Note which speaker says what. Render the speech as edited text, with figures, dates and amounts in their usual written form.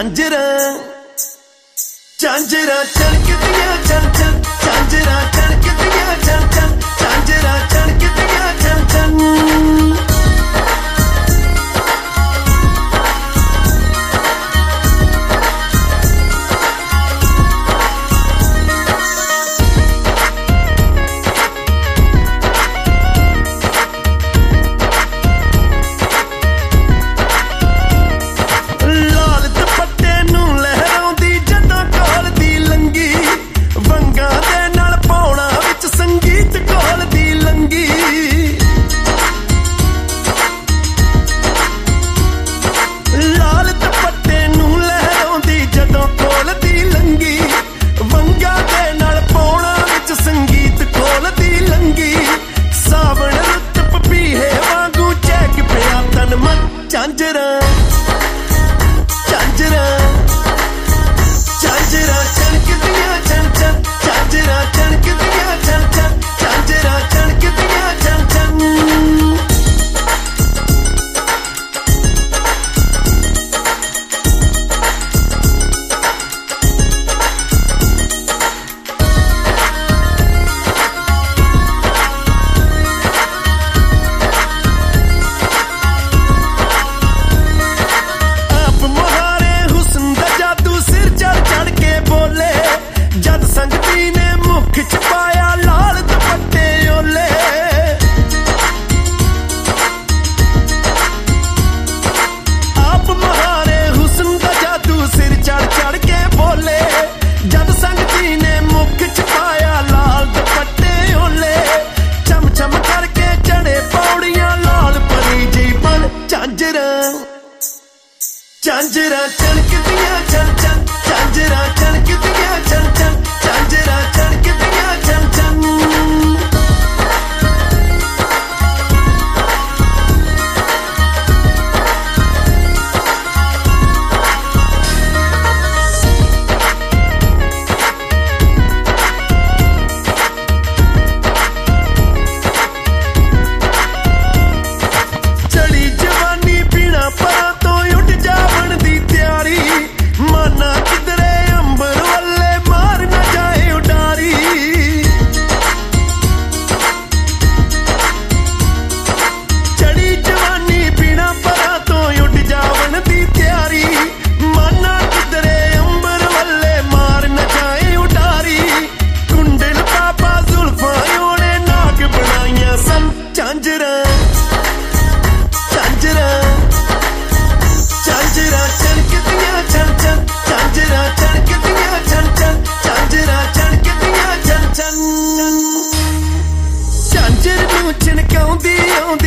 Speaker 1: ਝਾਂਜਰਾਂ ਝਾਂਜਰਾਂ ਚਣਕਦੀਆਂ ਚਣ ਚਣ ਝਾਂਜਰਾਂ ਚਣਕਦੀਆਂ ਚਣ ਚਣ ਝਾਂਜਰਾਂ ਚਣਕਦੀਆਂ ਚਣ ਚਣ ਝਾਂਜਰਾਂ ਝਾਂਜਰਾਂ ਝਾਂਜਰਾਂ ਚਣਕਦੀਆਂ ਚਣ ਚਣ ਝਾਂਜਰਾਂ ਚਣਕਦੀਆਂ ਚਣ ਚਣ ਝਾਂਜਰਾਂ ਚਣਕਦੀਆਂ ਚਣ ਚਣ ਝਾਂਜਰਾਂ ਚਣਕਦੀਆਂ ਚਣ ਚਣ ਝਾਂਜਰਾਂ ਚਣਕਦੀਆਂ ਚਣ ਚਣ ਝਾਂਜਰਾਂ ਚਣਕਦੀਆਂ ਚਣ ਚਣ ਝਾਂਜਰਾਂ ਝਾਂਜਰਾਂ ਝਾਂਜਰਾਂ ਚਣਕਦੀਆਂ ਚਣ ਚਣ ਝਾਂਜਰਾਂ ਚਣਕਦੀਆਂ ਚਣ ਚਣ ਝਾਂਜਰਾਂ ਚਣਕਦੀਆਂ ਚਣ ਚਣ ਝਾਂਜਰ ਨੂੰ ਛਣਕਾਉਂਦੀ ਆਉਂਦੀ